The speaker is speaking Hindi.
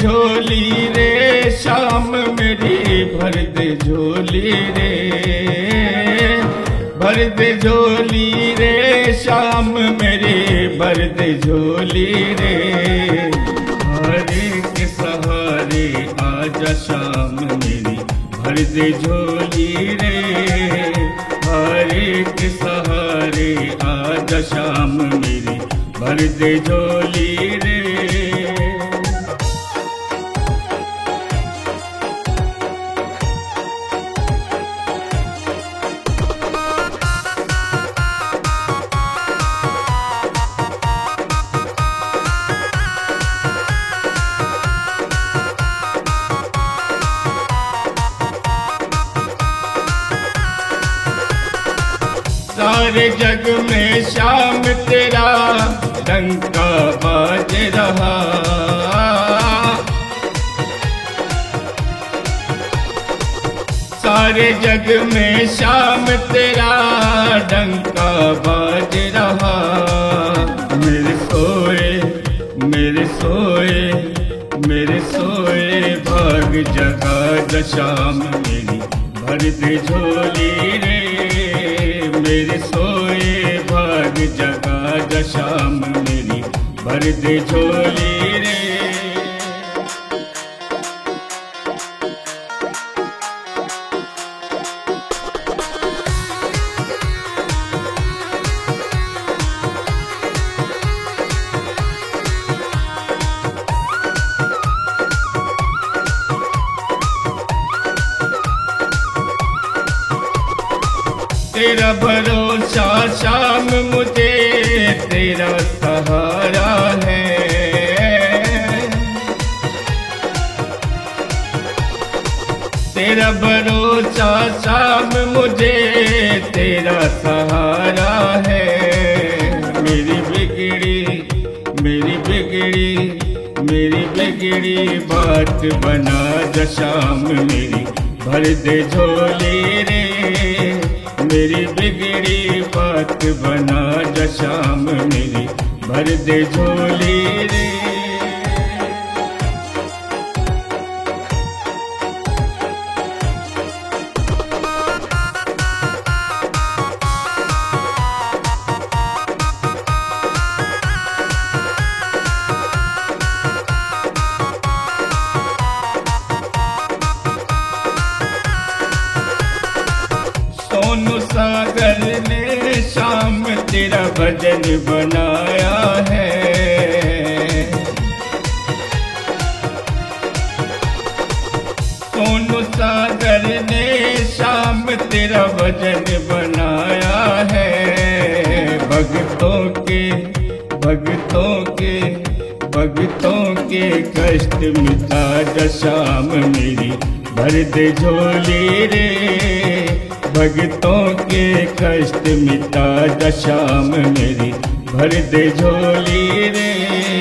झोली रे शाम मेरी, भर दे झोली रे, भर दे झोली रे शाम मेरी, भर दे झोली रे। हरे के सहारे आजा शाम मेरी, भर दे झोली रे, हरे के सहारे आजा शाम मेरी, भर दे झोली रे। सारे जग में शाम तेरा डंका बाज रहा, सारे जग में शाम तेरा डंका बाज रहा। मेरे सोए मेरे सोए मेरे सोए भाग जगा द शाम मेरी, भर दे झोली रे, मेरे सोए भाग जगा द शाम मेरी, भर दे झोली रे। तेरा भरोसा शाम मुझे तेरा सहारा है, तेरा भरोसा शाम मुझे तेरा सहारा है। मेरी बिगड़ी मेरी बिगड़ी मेरी बिगड़ी बात बना द शाम मेरी, भर दे झोली रे, मेरी बिगड़ी बात बना द शाम मेरी, भर दे झोली रे। सोनू सागर ने शाम तेरा भजन बनाया है, सोनू सागर ने शाम तेरा भजन बनाया है। भक्तों के भक्तों के भक्तों के कष्ट मिटा द शाम मेरी, भर दे झोली रे, भक्तों के कष्ट मिटा द शाम मेरी, भर दे झोली रे।